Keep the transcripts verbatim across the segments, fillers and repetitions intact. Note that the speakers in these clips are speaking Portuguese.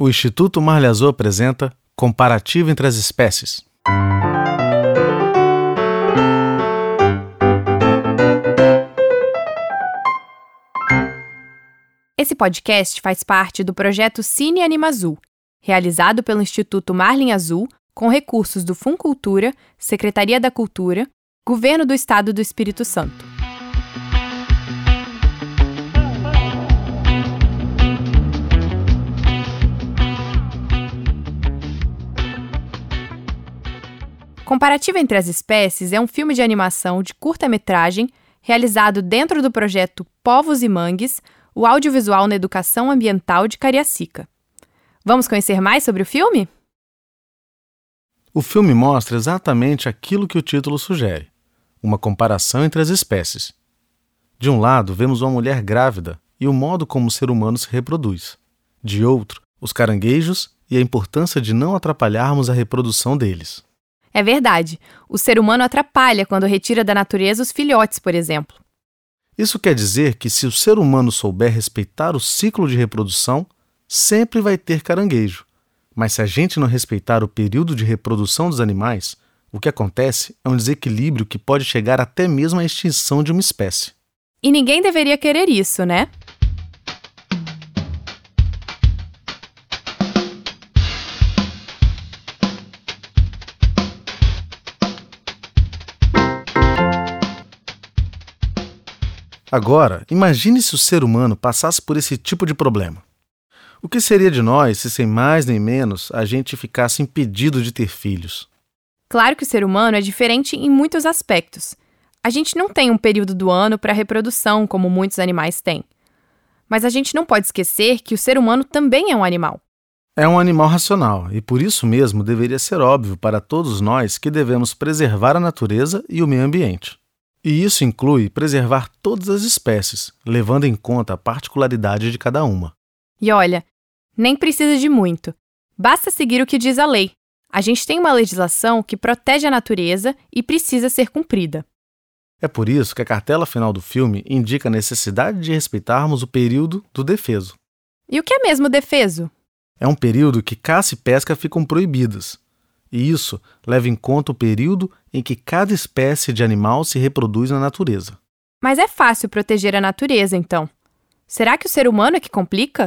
O Instituto Marley Azul apresenta Comparativo entre as Espécies. Esse podcast faz parte do projeto Cine Anima Azul, realizado pelo Instituto Marley Azul com recursos do Funcultura, Secretaria da Cultura, Governo do Estado do Espírito Santo. Comparativo entre as Espécies é um filme de animação de curta-metragem realizado dentro do projeto Povos e Mangues, o audiovisual na educação ambiental de Cariacica. Vamos conhecer mais sobre o filme? O filme mostra exatamente aquilo que o título sugere, uma comparação entre as espécies. De um lado, vemos uma mulher grávida e o modo como o ser humano se reproduz. De outro, os caranguejos e a importância de não atrapalharmos a reprodução deles. É verdade, o ser humano atrapalha quando retira da natureza os filhotes, por exemplo. Isso quer dizer que se o ser humano souber respeitar o ciclo de reprodução, sempre vai ter caranguejo. Mas se a gente não respeitar o período de reprodução dos animais, o que acontece é um desequilíbrio que pode chegar até mesmo à extinção de uma espécie. E ninguém deveria querer isso, né? Agora, imagine se o ser humano passasse por esse tipo de problema. O que seria de nós se, sem mais nem menos, a gente ficasse impedido de ter filhos? Claro que o ser humano é diferente em muitos aspectos. A gente não tem um período do ano para reprodução, como muitos animais têm. Mas a gente não pode esquecer que o ser humano também é um animal. É um animal racional e, por isso mesmo, deveria ser óbvio para todos nós que devemos preservar a natureza e o meio ambiente. E isso inclui preservar todas as espécies, levando em conta a particularidade de cada uma. E olha, nem precisa de muito. Basta seguir o que diz a lei. A gente tem uma legislação que protege a natureza e precisa ser cumprida. É por isso que a cartela final do filme indica a necessidade de respeitarmos o período do defeso. E o que é mesmo defeso? É um período que caça e pesca ficam proibidas. E isso leva em conta o período em que cada espécie de animal se reproduz na natureza. Mas é fácil proteger a natureza, então. Será que o ser humano é que complica?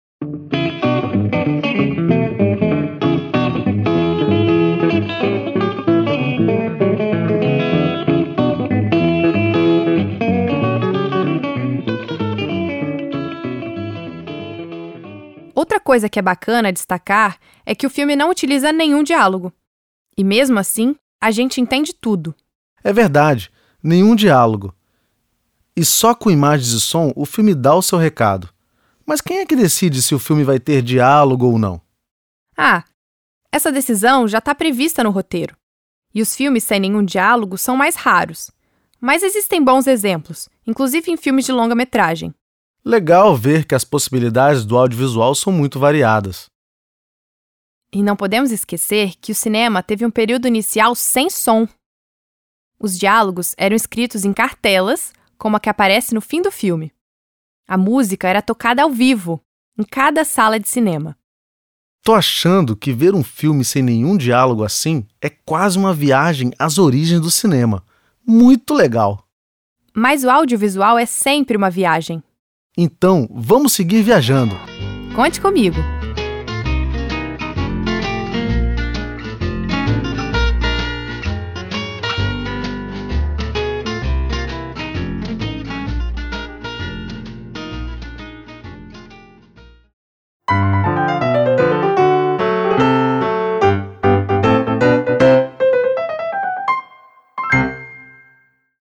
Outra coisa que é bacana destacar é que o filme não utiliza nenhum diálogo. E mesmo assim, a gente entende tudo. É verdade, nenhum diálogo. E só com imagens e som o filme dá o seu recado. Mas quem é que decide se o filme vai ter diálogo ou não? Ah, essa decisão já está prevista no roteiro. E os filmes sem nenhum diálogo são mais raros. Mas existem bons exemplos, inclusive em filmes de longa-metragem. Legal ver que as possibilidades do audiovisual são muito variadas. E não podemos esquecer que o cinema teve um período inicial sem som. Os diálogos eram escritos em cartelas, como a que aparece no fim do filme. A música era tocada ao vivo, em cada sala de cinema. Tô achando que ver um filme sem nenhum diálogo assim é quase uma viagem às origens do cinema. Muito legal! Mas o audiovisual é sempre uma viagem. Então, vamos seguir viajando. Conte comigo!